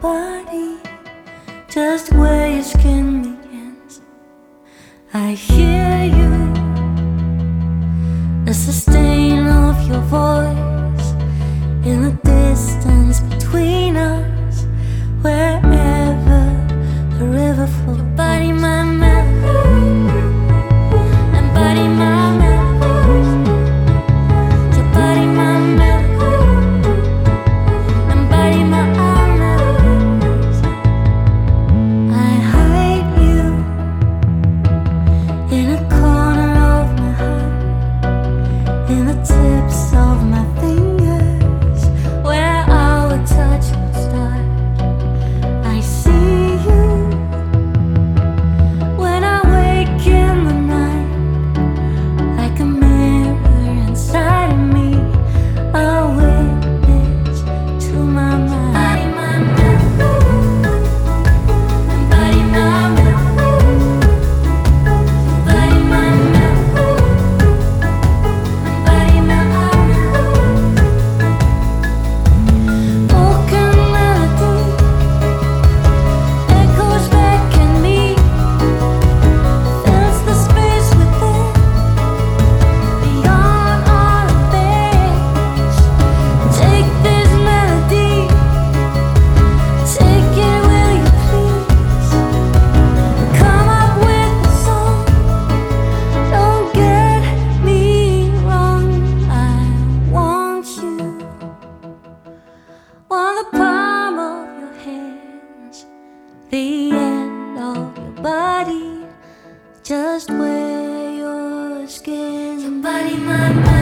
body, just where your skin begins. I hear you, the sustain of your voice in the distance between us, wherever the river flows. Your body, my melody, and body, my melody. Your body, my melody, and body, my melodies. I hide you in a corner of my heart, in the tips of my fingers, where our touch would start. I see you when I wake in the night, like a mirror inside of me, a witness to my mind. Body, my melody, and body, my melody. Body, my melody, and body, my melody. Broken melody echoes back in me, fills the space within, beyond all of this. Take this melody, take it, will you please? Come up with a song, don't get me wrong. I want you, want the palm of your hands, the end of your body, just where your skin. Your body, my